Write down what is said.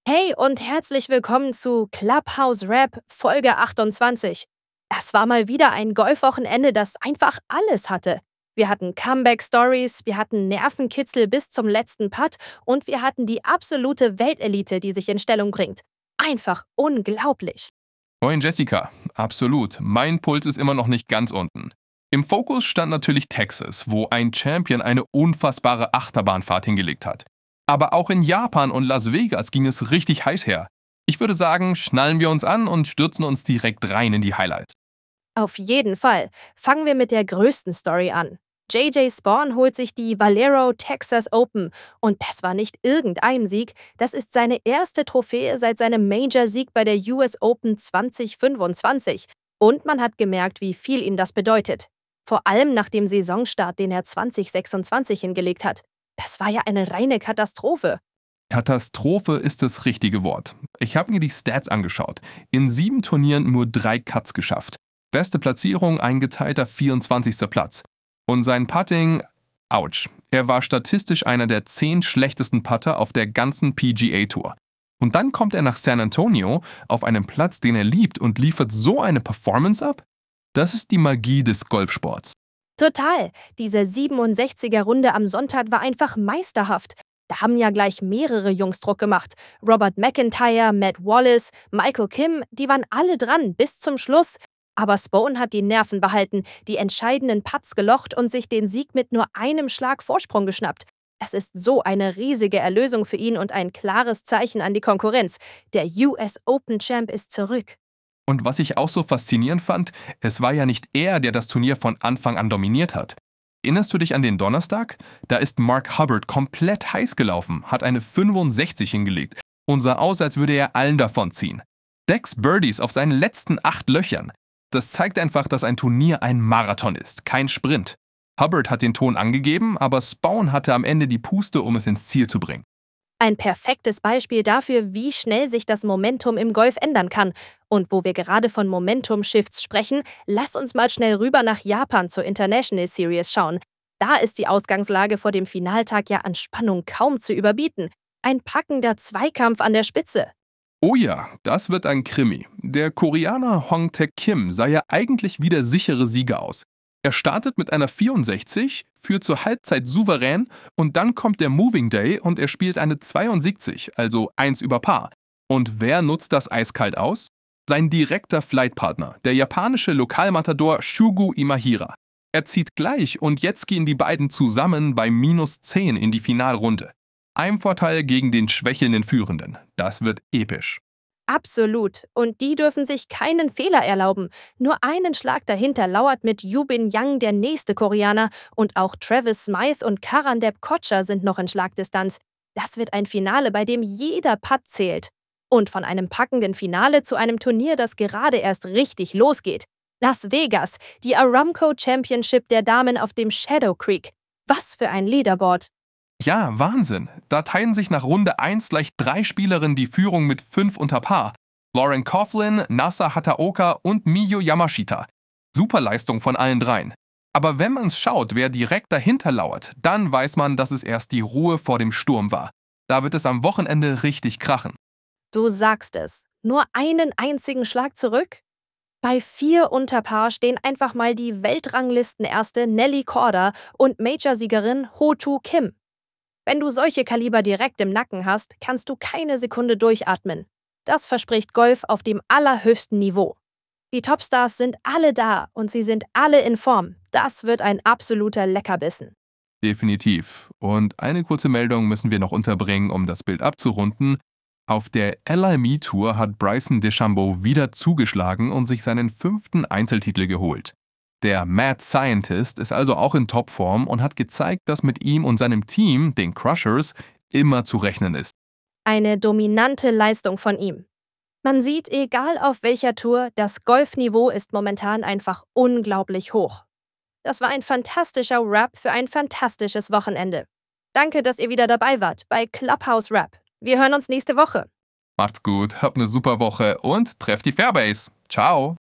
Hey und herzlich willkommen zu Clubhouse Rap Folge 28. Es war mal wieder ein Golfwochenende, das einfach alles hatte. Wir hatten Comeback-Stories, wir hatten Nervenkitzel bis zum letzten Putt und wir hatten die absolute Weltelite, die sich in Stellung bringt. Einfach unglaublich. Moin Jessica, absolut. Mein Puls ist immer noch nicht ganz unten. Im Fokus stand natürlich Texas, wo ein Champion eine unfassbare Achterbahnfahrt hingelegt hat. Aber auch in Japan und Las Vegas ging es richtig heiß her. Ich würde sagen, schnallen wir uns an und stürzen uns direkt rein in die Highlights. Auf jeden Fall. Fangen wir mit der größten Story an. JJ Spawn holt sich die Valero Texas Open und das war nicht irgendein Sieg, das ist seine erste Trophäe seit seinem Major-Sieg bei der US Open 2025 und man hat gemerkt, wie viel ihm das bedeutet. Vor allem nach dem Saisonstart, den er 2026 hingelegt hat. Das war ja eine reine Katastrophe. Katastrophe ist das richtige Wort. Ich habe mir die Stats angeschaut. In 7 Turnieren nur 3 Cuts geschafft. Beste Platzierung eingeteilter 24. Platz. Und sein Putting, ouch. Er war statistisch einer der 10 schlechtesten Putter auf der ganzen PGA Tour. Und dann kommt er nach San Antonio auf einen Platz, den er liebt und liefert so eine Performance ab? Das ist die Magie des Golfsports. Total. Diese 67er Runde am Sonntag war einfach meisterhaft. Da haben ja gleich mehrere Jungs Druck gemacht. Robert McIntyre, Matt Wallace, Michael Kim, die waren alle dran bis zum Schluss. Aber Spohn hat die Nerven behalten, die entscheidenden Putts gelocht und sich den Sieg mit nur einem Schlag Vorsprung geschnappt. Es ist so eine riesige Erlösung für ihn und ein klares Zeichen an die Konkurrenz. Der US Open Champ ist zurück. Und was ich auch so faszinierend fand, es war ja nicht er, der das Turnier von Anfang an dominiert hat. Erinnerst du dich an den Donnerstag? Da ist Mark Hubbard komplett heiß gelaufen, hat eine 65 hingelegt und sah aus, als würde er allen davonziehen. 6 Birdies auf seinen letzten 8 Löchern. Das zeigt einfach, dass ein Turnier ein Marathon ist, kein Sprint. Hubbard hat den Ton angegeben, aber Spawn hatte am Ende die Puste, um es ins Ziel zu bringen. Ein perfektes Beispiel dafür, wie schnell sich das Momentum im Golf ändern kann. Und wo wir gerade von Momentum-Shifts sprechen, lass uns mal schnell rüber nach Japan zur International Series schauen. Da ist die Ausgangslage vor dem Finaltag ja an Spannung kaum zu überbieten. Ein packender Zweikampf an der Spitze. Oh ja, das wird ein Krimi. Der Koreaner Hong Taek Kim sah ja eigentlich wie der sichere Sieger aus. Er startet mit einer 64, führt zur Halbzeit souverän und dann kommt der Moving Day und er spielt eine 72, also 1 über Par. Und wer nutzt das eiskalt aus? Sein direkter Flightpartner, der japanische Lokalmatador Shugo Imahira. Er zieht gleich und jetzt gehen die beiden zusammen bei -10 in die Finalrunde. Ein Vorteil gegen den schwächelnden Führenden. Das wird episch. Absolut. Und die dürfen sich keinen Fehler erlauben. Nur einen Schlag dahinter lauert mit Yubin Yang der nächste Koreaner und auch Travis Smythe und Karandep Kocher sind noch in Schlagdistanz. Das wird ein Finale, bei dem jeder Putt zählt. Und von einem packenden Finale zu einem Turnier, das gerade erst richtig losgeht. Las Vegas, die Aramco Championship der Damen auf dem Shadow Creek. Was für ein Leaderboard. Ja, Wahnsinn. Da teilen sich nach Runde 1 gleich 3 Spielerinnen die Führung mit 5 unter Paar. Lauren Coughlin, Nasa Hataoka und Miyu Yamashita. Super Leistung von allen dreien. Aber wenn man schaut, wer direkt dahinter lauert, dann weiß man, dass es erst die Ruhe vor dem Sturm war. Da wird es am Wochenende richtig krachen. Du sagst es. Nur einen einzigen Schlag zurück? Bei 4 unter Paar stehen einfach mal die Weltranglistenerste Nelly Korda und Majorsiegerin Ho-Chu Kim. Wenn du solche Kaliber direkt im Nacken hast, kannst du keine Sekunde durchatmen. Das verspricht Golf auf dem allerhöchsten Niveau. Die Topstars sind alle da und sie sind alle in Form. Das wird ein absoluter Leckerbissen. Definitiv. Und eine kurze Meldung müssen wir noch unterbringen, um das Bild abzurunden. Auf der LIM Tour hat Bryson DeChambeau wieder zugeschlagen und sich seinen 5. Einzeltitel geholt. Der Mad Scientist ist also auch in Topform und hat gezeigt, dass mit ihm und seinem Team, den Crushers, immer zu rechnen ist. Eine dominante Leistung von ihm. Man sieht, egal auf welcher Tour, das Golfniveau ist momentan einfach unglaublich hoch. Das war ein fantastischer Rap für ein fantastisches Wochenende. Danke, dass ihr wieder dabei wart bei Clubhouse Rap. Wir hören uns nächste Woche. Macht's gut, habt eine super Woche und trefft die Fairbase. Ciao!